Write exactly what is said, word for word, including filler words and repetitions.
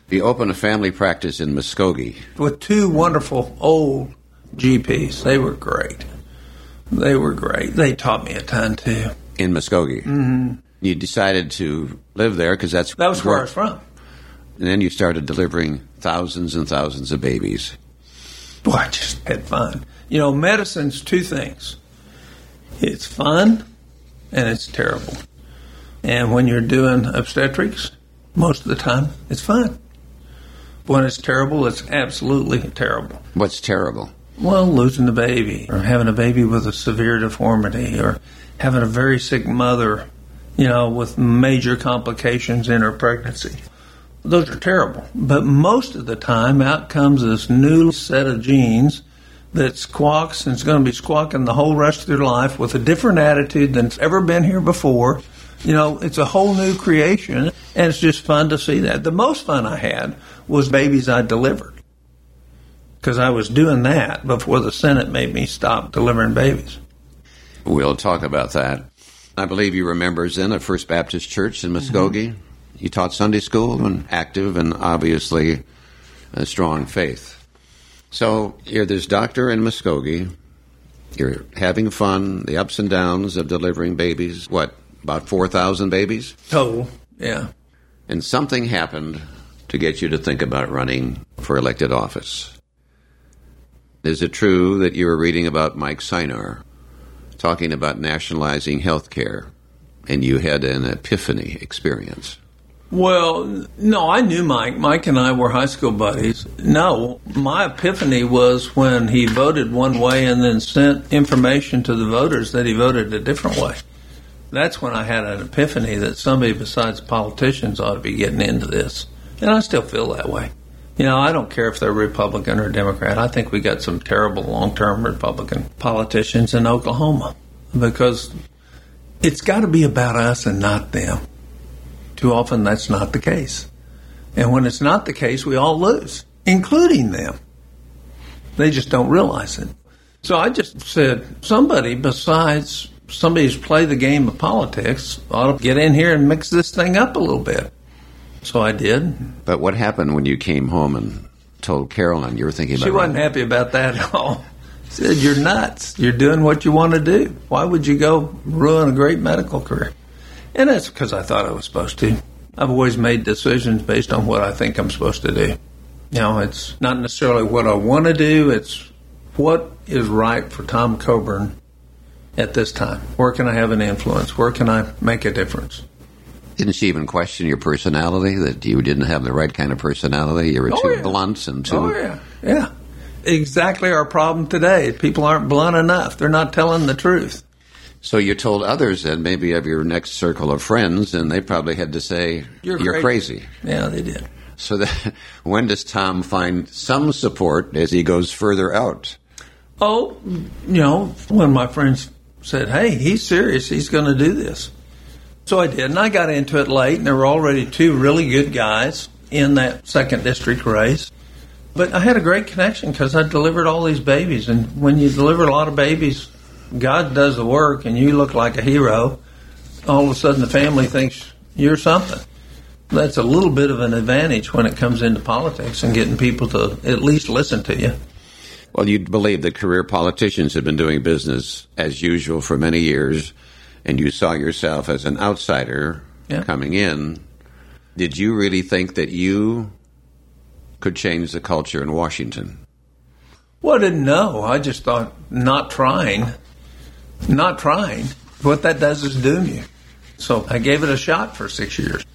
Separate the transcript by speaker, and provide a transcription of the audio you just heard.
Speaker 1: You opened a family practice in Muskogee.
Speaker 2: With two wonderful old G Ps. They were great. They were great. They taught me a ton, too.
Speaker 1: In Muskogee?
Speaker 2: Mm-hmm.
Speaker 1: You decided to live there because that's...
Speaker 2: That was where I was from.
Speaker 1: And then you started delivering thousands and thousands of babies.
Speaker 2: Boy, I just had fun. You know, medicine's two things. It's fun and it's terrible. And when you're doing obstetrics, most of the time, it's fun. When it's terrible, it's absolutely terrible.
Speaker 1: What's terrible?
Speaker 2: Well, losing the baby, or having a baby with a severe deformity, or having a very sick mother, you know, with major complications in her pregnancy. Those are terrible. But most of the time, out comes this new set of genes that squawks and is going to be squawking the whole rest of their life with a different attitude than's ever been here before. You know, it's a whole new creation, and it's just fun to see that. The most fun I had was babies I delivered, because I was doing that before the Senate made me stop delivering babies.
Speaker 1: We'll talk about that. I believe you were members in a First Baptist Church in Muskogee. Mm-hmm. You taught Sunday school and active and obviously a strong faith. So you're this doctor in Muskogee. You're having fun, the ups and downs of delivering babies. What, about four thousand babies?
Speaker 2: Total, yeah.
Speaker 1: And something happened to get you to think about running for elected office. Is it true that you were reading about Mike Sinar talking about nationalizing health care and you had an epiphany experience?
Speaker 2: Well, no, I knew Mike. Mike and I were high school buddies. No, my epiphany was when he voted one way and then sent information to the voters that he voted a different way. That's when I had an epiphany that somebody besides politicians ought to be getting into this. And I still feel that way. You know, I don't care if they're Republican or Democrat. I think we got some terrible long-term Republican politicians in Oklahoma, because it's got to be about us and not them. Too often that's not the case. And when it's not the case, we all lose, including them. They just don't realize it. So I just said, somebody besides somebody who's played the game of politics ought to get in here and mix this thing up a little bit. So I did.
Speaker 1: But what happened when you came home and told Carolyn you were thinking about
Speaker 2: She wasn't
Speaker 1: running?
Speaker 2: happy about that at all. She said, you're nuts. You're doing what you want to do. Why would you go ruin a great medical career? And that's because I thought I was supposed to. I've always made decisions based on what I think I'm supposed to do. You know, it's not necessarily what I want to do. It's what is right for Tom Coburn at this time. Where can I have an influence? Where can I make a difference?
Speaker 1: Didn't she even question your personality, that you didn't have the right kind of personality? You were
Speaker 2: oh,
Speaker 1: too
Speaker 2: yeah.
Speaker 1: blunt and too...
Speaker 2: Oh, yeah, yeah. Exactly our problem today. People aren't blunt enough. They're not telling the truth.
Speaker 1: So you told others then, maybe of your next circle of friends, and they probably had to say, you're, you're crazy. crazy.
Speaker 2: Yeah, they did.
Speaker 1: So that, when does Tom find some support as he goes further out?
Speaker 2: Oh, you know, when my friends said, hey, he's serious, he's going to do this. So I did, and I got into it late, and there were already two really good guys in that second district race. But I had a great connection because I delivered all these babies, and when you deliver a lot of babies, God does the work, and you look like a hero. All of a sudden, the family thinks you're something. That's a little bit of an advantage when it comes into politics and getting people to at least listen to you.
Speaker 1: Well, you believe that career politicians have been doing business as usual for many years, and you saw yourself as an outsider
Speaker 2: yeah.
Speaker 1: coming in. Did you really think that you could change the culture in Washington?
Speaker 2: Well, I didn't know. I just thought not trying, not trying, what that does is doom you. So I gave it a shot for six years.